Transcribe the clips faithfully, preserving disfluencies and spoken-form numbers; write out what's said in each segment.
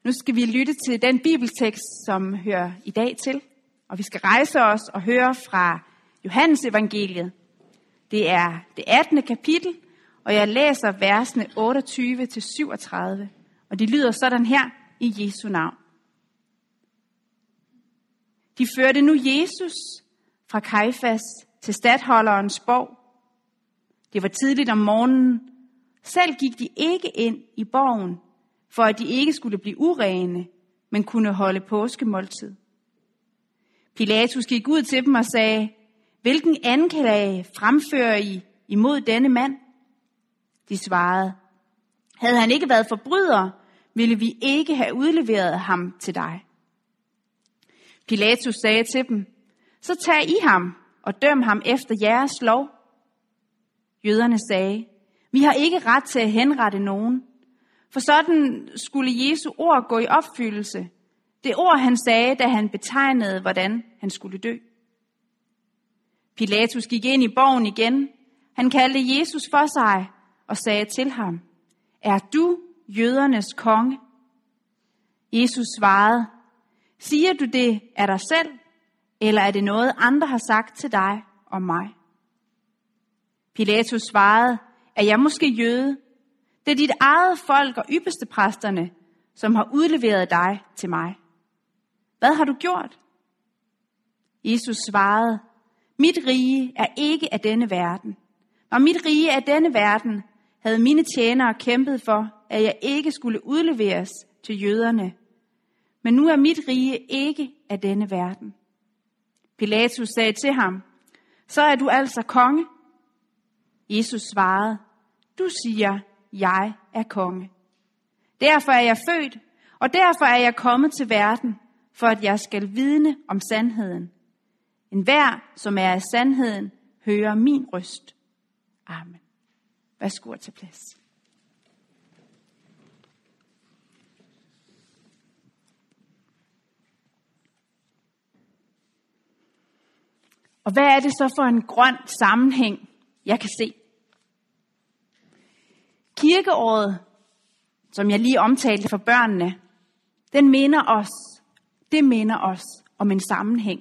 Nu skal vi lytte til den bibeltekst, som hører i dag til. Og vi skal rejse os og høre fra Johannes evangeliet. Det er det attende kapitel, og jeg læser versene otteogtyve til syvogtredive. Og de lyder sådan her i Jesu navn. De førte nu Jesus fra Kajfas til statholderens borg. Det var tidligt om morgenen. Selv gik de ikke ind i borgen, for at de ikke skulle blive urene, men kunne holde påskemåltid. Pilatus gik ud til dem og sagde, hvilken anklage fremfører I imod denne mand? De svarede, havde han ikke været forbryder, ville vi ikke have udleveret ham til dig. Pilatus sagde til dem, så tag I ham og døm ham efter jeres lov. Jøderne sagde, vi har ikke ret til at henrette nogen, for sådan skulle Jesu ord gå i opfyldelse. Det ord, han sagde, da han betegnede, hvordan han skulle dø. Pilatus gik ind i borgen igen. Han kaldte Jesus for sig og sagde til ham, er du jødernes konge? Jesus svarede, siger du det af dig selv, eller er det noget, andre har sagt til dig og mig? Pilatus svarede, er jeg måske jøde? Det er dit eget folk og ypperstepræsterne, som har udleveret dig til mig. Hvad har du gjort? Jesus svarede, mit rige er ikke af denne verden. Når mit rige er af denne verden, havde mine tjenere kæmpet for, at jeg ikke skulle udleveres til jøderne. Men nu er mit rige ikke af denne verden. Pilatus sagde til ham, så er du altså konge. Jesus svarede, du siger, jeg er konge. Derfor er jeg født, og derfor er jeg kommet til verden, for at jeg skal vidne om sandheden. Enhver, som er af sandheden, hører min røst. Amen. Værsgo til plads. Og hvad er det så for en grøn sammenhæng, jeg kan se? Kirkeåret, som jeg lige omtalte for børnene, den minder os, det minder os om en sammenhæng.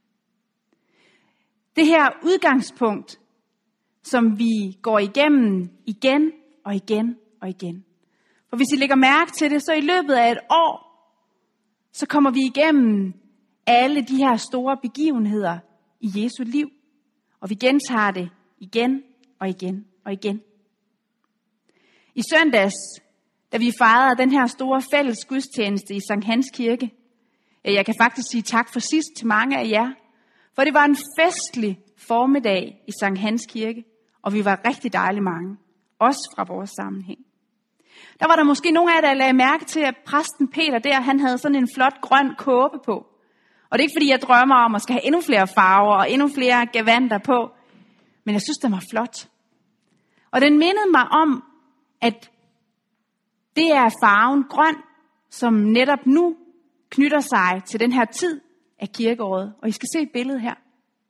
Det her udgangspunkt, som vi går igennem igen og igen og igen. For hvis I lægger mærke til det, så i løbet af et år, så kommer vi igennem alle de her store begivenheder i Jesu liv. Og vi gentager det igen og igen og igen. I søndags, da vi fejrede den her store fælles gudstjeneste i Sankt Hans Kirke, jeg kan faktisk sige tak for sidst til mange af jer, for det var en festlig formiddag i Sankt Hans Kirke, og vi var rigtig dejlige mange, også fra vores sammenhæng. Der var der måske nogle af jer, der lagde mærke til, at præsten Peter der, han havde sådan en flot grøn kåbe på. Og det er ikke fordi, jeg drømmer om at skal have endnu flere farver og endnu flere gavanter på, men jeg synes, den var flot. Og den mindede mig om, at det er farven grøn, som netop nu knytter sig til den her tid af kirkeåret. Og I skal se et billede her.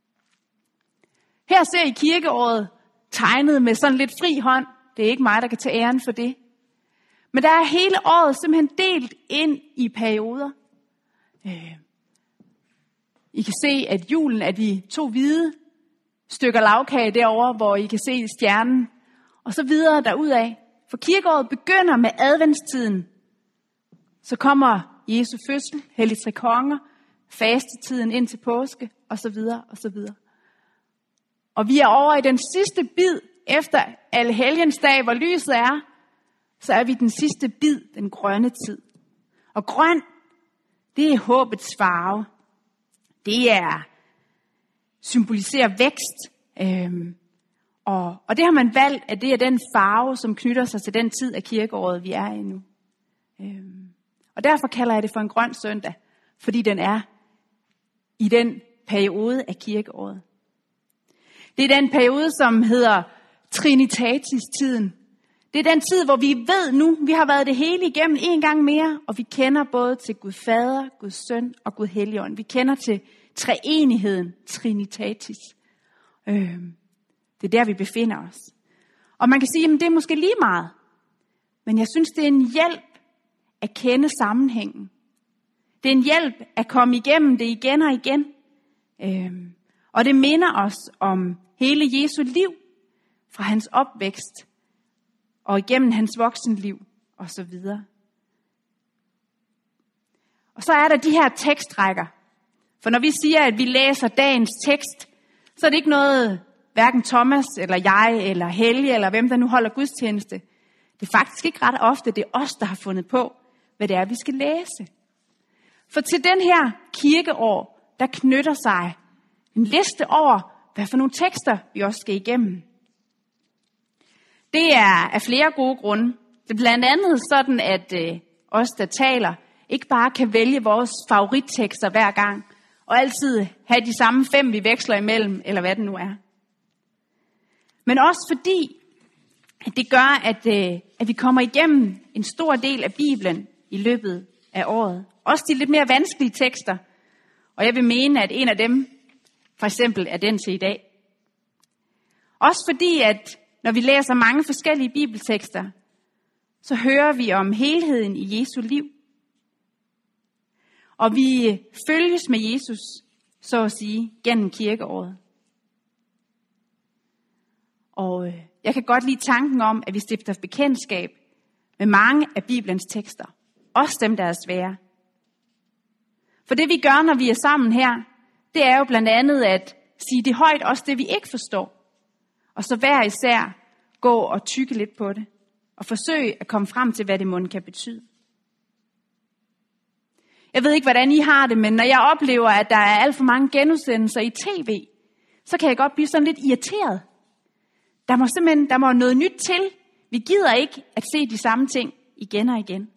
Her ser I kirkeåret tegnet med sådan lidt fri hånd. Det er ikke mig, der kan tage æren for det. Men der er hele året simpelthen delt ind i perioder. I kan se, at julen er de to hvide stykker lagkage derovre, hvor I kan se stjernen. Og så videre derudad. For kirkeåret begynder med adventstiden. Så kommer Jesu fødsel, Hellig Tre Konger, fastetiden ind til påske, og så videre, og så videre. Og vi er over i den sidste bid efter Allehelgensdag, hvor lyset er, så er vi den sidste bid, den grønne tid. Og grøn, det er håbets farve. Det er symboliserer vækst. Øhm, og, og det har man valgt, at det er den farve, som knytter sig til den tid af kirkeåret, vi er i nu. Øhm, og derfor kalder jeg det for en grøn søndag, fordi den er i den periode af kirkeåret. Det er den periode, som hedder Trinitatis-tiden. Det er den tid, hvor vi ved nu, vi har været det hele igennem en gang mere, og vi kender både til Gud Fader, Gud Søn og Gud Helligånd. Vi kender til treenigheden, Trinitatis. Øh, det er der, vi befinder os. Og man kan sige, at det er måske lige meget. Men jeg synes, det er en hjælp, at kende sammenhængen. Det er en hjælp at komme igennem det igen og igen. Øhm, og det minder os om hele Jesu liv, fra hans opvækst og igennem hans voksenliv og så videre. Og så er der de her tekstrækker. For når vi siger, at vi læser dagens tekst, så er det ikke noget, hverken Thomas eller jeg eller Helge eller hvem der nu holder gudstjeneste. Det er faktisk ikke ret ofte, det er os, der har fundet på, hvad det er, vi skal læse. For til den her kirkeår, der knytter sig en liste over, hvad for nogle tekster vi også skal igennem. Det er af flere gode grunde. Det er blandt andet sådan, at øh, os, der taler, ikke bare kan vælge vores favorittekster hver gang, og altid have de samme fem, vi veksler imellem, eller hvad det nu er. Men også fordi, at det gør, at, øh, at vi kommer igennem en stor del af Bibelen i løbet af året. Også de lidt mere vanskelige tekster. Og jeg vil mene, at en af dem, for eksempel, er den til i dag. Også fordi, at når vi læser mange forskellige bibeltekster, så hører vi om helheden i Jesu liv. Og vi følges med Jesus, så at sige, gennem kirkeåret. Og jeg kan godt lide tanken om, at vi stifter bekendtskab med mange af Bibelens tekster. Også dem, der er svære. For det vi gør, når vi er sammen her, det er jo blandt andet at sige det højt, også det vi ikke forstår. Og så hver især gå og tykke lidt på det. Og forsøge at komme frem til, hvad det mon kan betyde. Jeg ved ikke, hvordan I har det, men når jeg oplever, at der er alt for mange genudsendelser i tv, så kan jeg godt blive sådan lidt irriteret. Der må simpelthen der må noget nyt til. Vi gider ikke at se de samme ting igen og igen.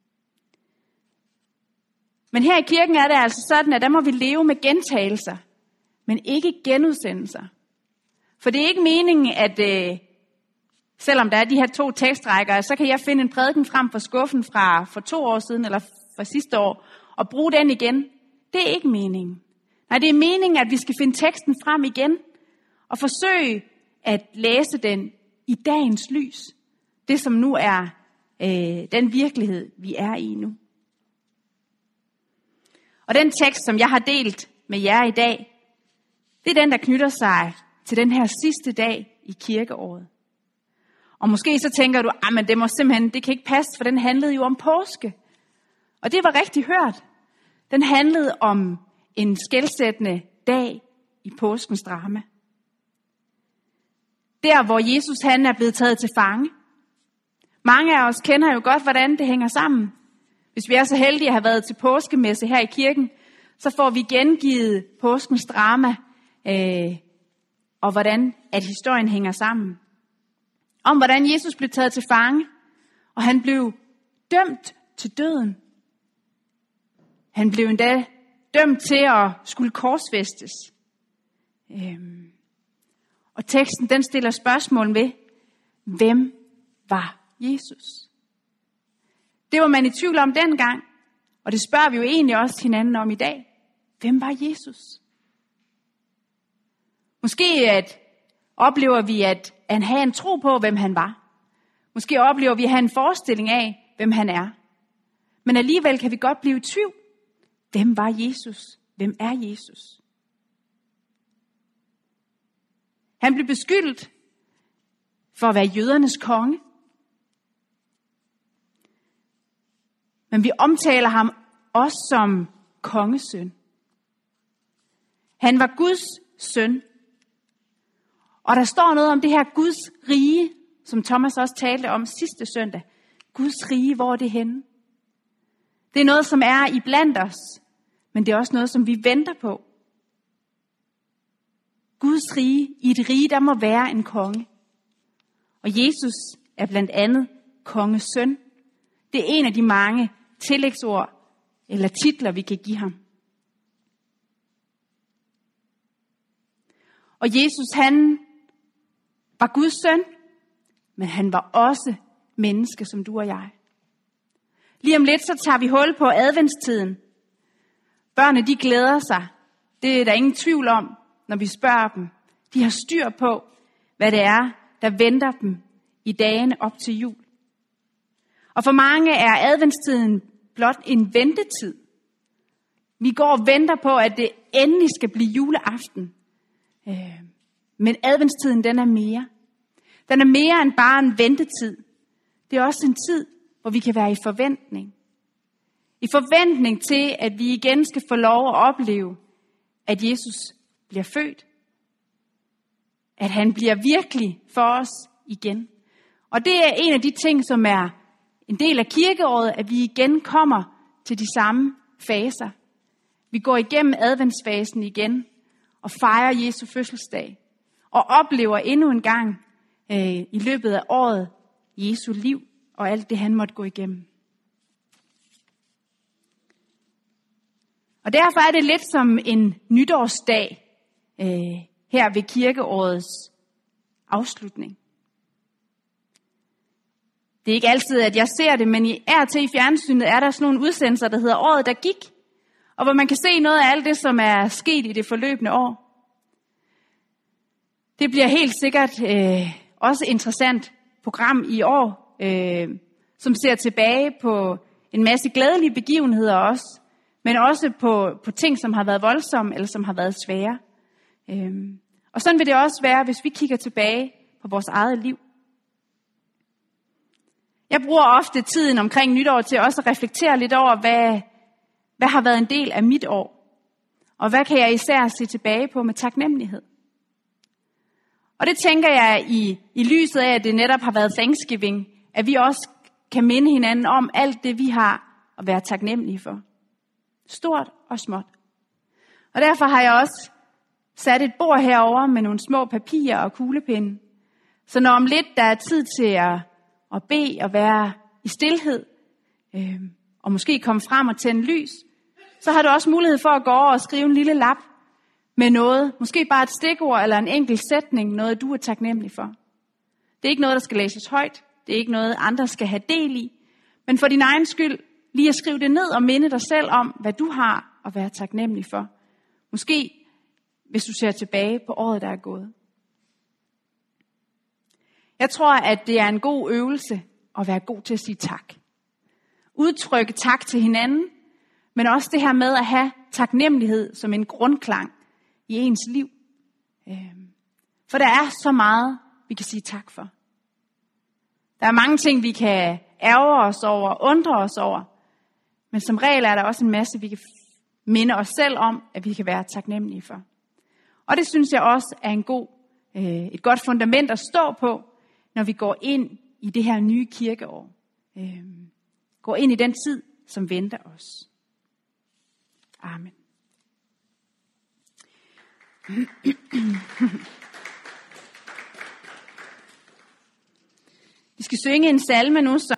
Men her i kirken er det altså sådan, at der må vi leve med gentagelser, men ikke genudsendelser. For det er ikke meningen, at øh, selvom der er de her to tekstrækker, så kan jeg finde en prædiken frem fra skuffen fra for to år siden, eller fra sidste år, og bruge den igen. Det er ikke meningen. Nej, det er meningen, at vi skal finde teksten frem igen, og forsøge at læse den i dagens lys. Det som nu er øh, den virkelighed, vi er i nu. Og den tekst, som jeg har delt med jer i dag, det er den, der knytter sig til den her sidste dag i kirkeåret. Og måske så tænker du, at det må simpelthen, det kan ikke passe, for den handlede jo om påske. Og det var rigtig hørt. Den handlede om en skelsættende dag i påskens drama. Der, hvor Jesus han er blevet taget til fange. Mange af os kender jo godt, hvordan det hænger sammen. Hvis vi er så heldige at have været til påskemesse her i kirken, så får vi gengivet påskens drama, øh, og hvordan at historien hænger sammen. Om hvordan Jesus blev taget til fange, og han blev dømt til døden. Han blev endda dømt til at skulle korsfæstes. Øhm. Og teksten den stiller spørgsmål ved, hvem var Jesus? Det var man i tvivl om dengang, og det spørger vi jo egentlig også hinanden om i dag. Hvem var Jesus? Måske at oplever vi, at han havde en tro på, hvem han var. Måske oplever vi at have en forestilling af, hvem han er. Men alligevel kan vi godt blive i tvivl. Hvem var Jesus? Hvem er Jesus? Han blev beskyldt for at være jødernes konge. Men vi omtaler ham også som kongesøn. Han var Guds søn. Og der står noget om det her Guds rige, som Thomas også talte om sidste søndag. Guds rige, hvor er det henne? Det er noget, som er iblandt os, men det er også noget, som vi venter på. Guds rige, i et rige, der må være en konge. Og Jesus er blandt andet konges søn. Det er en af de mange tillægsord eller titler, vi kan give ham. Og Jesus, han var Guds søn, men han var også menneske som du og jeg. Lige om lidt, så tager vi hul på adventstiden. Børnene, de glæder sig. Det er der ingen tvivl om, når vi spørger dem. De har styr på, hvad det er, der venter dem i dagene op til jul. Og for mange er adventstiden blot en ventetid. Vi går og venter på, at det endelig skal blive juleaften. Men adventstiden, den er mere. Den er mere end bare en ventetid. Det er også en tid, hvor vi kan være i forventning. I forventning til, at vi igen skal få lov at opleve, at Jesus bliver født. At han bliver virkelig for os igen. Og det er en af de ting, som er en del af kirkeåret, at vi igen kommer til de samme faser. Vi går igennem adventsfasen igen og fejrer Jesu fødselsdag. Og oplever endnu en gang øh, i løbet af året Jesu liv og alt det, han måtte gå igennem. Og derfor er det lidt som en nytårsdag øh, her ved kirkeårets afslutning. Det er ikke altid, at jeg ser det, men i er til i fjernsynet er der sådan nogle udsendelser, der hedder Året, der gik. Og hvor man kan se noget af alt det, som er sket i det forløbende år. Det bliver helt sikkert øh, også et interessant program i år, øh, som ser tilbage på en masse glædelige begivenheder også, men også på, på ting, som har været voldsomme eller som har været svære. Øh, og sådan vil det også være, hvis vi kigger tilbage på vores eget liv. Jeg bruger ofte tiden omkring nytår til også at reflektere lidt over, hvad, hvad har været en del af mit år, og hvad kan jeg især se tilbage på med taknemmelighed. Og det tænker jeg i, i lyset af, at det netop har været Thanksgiving, at vi også kan minde hinanden om alt det, vi har at være taknemmelige for. Stort og småt. Og derfor har jeg også sat et bord herover med nogle små papirer og kuglepinde. Så når om lidt der er tid til at, at bede og være i stilhed, øh, og måske komme frem og tænde lys, så har du også mulighed for at gå over og skrive en lille lap med noget, måske bare et stikord eller en enkelt sætning, noget du er taknemmelig for. Det er ikke noget, der skal læses højt. Det er ikke noget, andre skal have del i. Men for din egen skyld, lige at skrive det ned og minde dig selv om, hvad du har at være taknemmelig for. Måske, hvis du ser tilbage på året, der er gået. Jeg tror, at det er en god øvelse at være god til at sige tak. Udtrykke tak til hinanden, men også det her med at have taknemmelighed som en grundklang i ens liv. For der er så meget, vi kan sige tak for. Der er mange ting, vi kan ærge os over, undre os over. Men som regel er der også en masse, vi kan minde os selv om, at vi kan være taknemmelige for. Og det synes jeg også er en god, et godt fundament at stå på, når vi går ind i det her nye kirkeår. Går ind i den tid, som venter os. Amen. Vi skal synge en salme nu, som